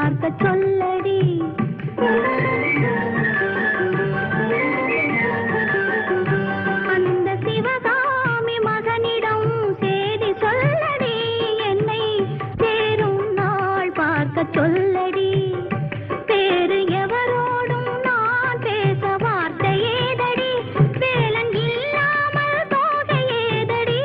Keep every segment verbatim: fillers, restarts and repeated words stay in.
பார்க்க சொல்லடி. அந்த சிவகாமி மகனிடம் சேதி சொல்லடி, என்னை சேரும் நாள் பார்க்க சொல்லடி. வேறு எவரோடும் நான் பேச வார்த்தை ஏதடி, வேலன் இல்லாமல் போகை ஏதடி.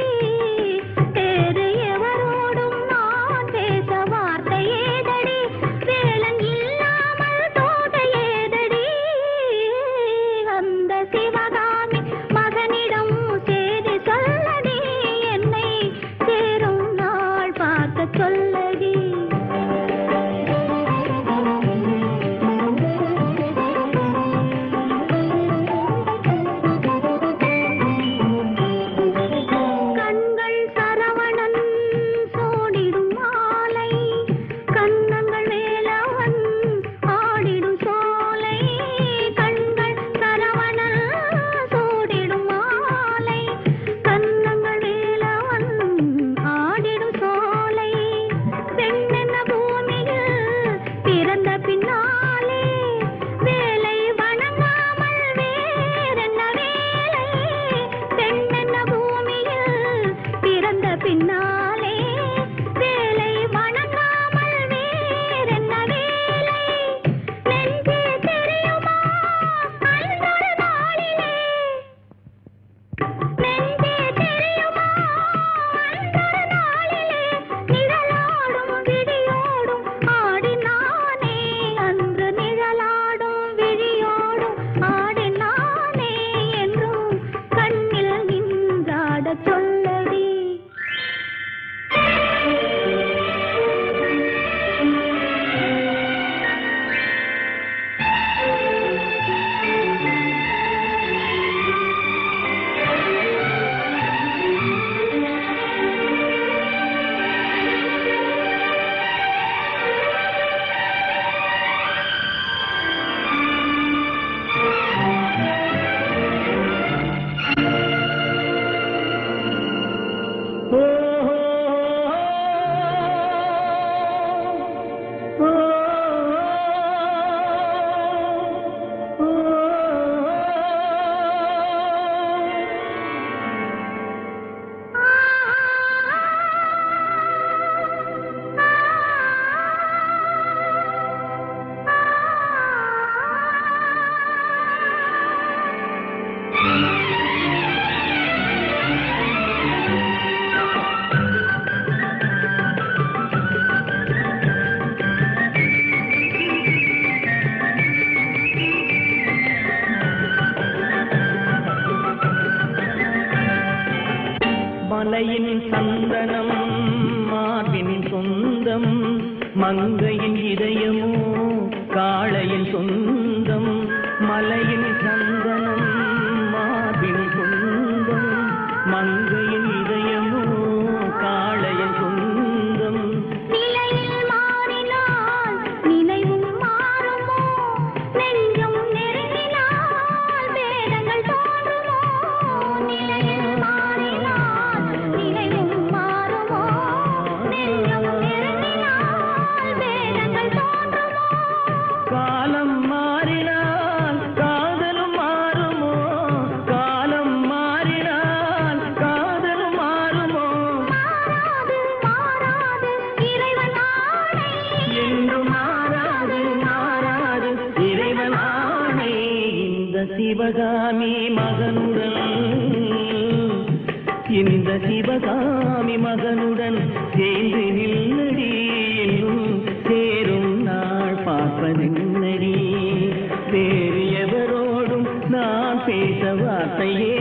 வேறு எவரோடும் நான் பேச வார்த்தை ஏதடி, வேலன் இல்லாமல் போகை ஏதடி. அந்த சிவகாமி மகனிடம் சேதி சொல்லடி, என்னை சேரும் நாள் பார்க்க சொல்லடி. கண்கள் சரவணன் சோடிடும் மாலை, கண்ணங்கள் வேலவன் ஆடிடும் சோலை. கண்கள் சரவணன் சோடிடும் மாலை, கண்ணங்கள் வேலவன் ஆடிடும் சோலை. பெண்ணென்ன பூமியில் பிறந்த பின்னாலே வேலை வணங்காமல் வேறென்ன வேலை. பெண்ணென்ன பூமியில் பிறந்த பின்னாலே வேலை வணங்காமல் வேறென்ன வேலை. நெஞ்சே தெரியுமா அன்றொரு நாளிலே, நெஞ்சே தெரியுமா அன்றொரு நாளிலே, நிழலாடும் விழியோடும் ஆடினானே. அன்று நிழலாடும் விழியோடும் ஆடினானே, என்றும் கண்ணில் நின்றாடச் சொல்லடி. மலையின் சந்தனம் மார்பின் சொந்தம், மங்கையின் இதயமோ காளையின் சொந்தம். மலையின் சந்தனம் மார்பின் சொந்தம், மங்கையின் இதயமோ காளையின் சொந்தம். நிலையில் மாறினால் நினைவும் மாறுமோ, நெஞ்சம் நெருங்கினால் வேதங்கள் தோன்றுமோ. நிலையில் மாறினால் நினைவும் மாறுமோ, நெஞ்சம் நெருங்கினால் வேதங்கள் தோன்றுமோ. காலம் மாறினால் காதலும் மாறுமோ, காலம் மாறினால் காதலும் மாறுமோ. மாறாது மாறாது இறைவன் ஆணை, என்றும் மாறாது மாறாது இறைவன் ஆணை. இந்த சிவகாமி மகனுடன், இந்த சிவகாமி மகனுடன் சேர்ந்து நில்லடி, என்றும் சேரும் நாள் பார்ப்பதென்னடி. வேறு எவரோடும் நான் பேச வார்த்தையே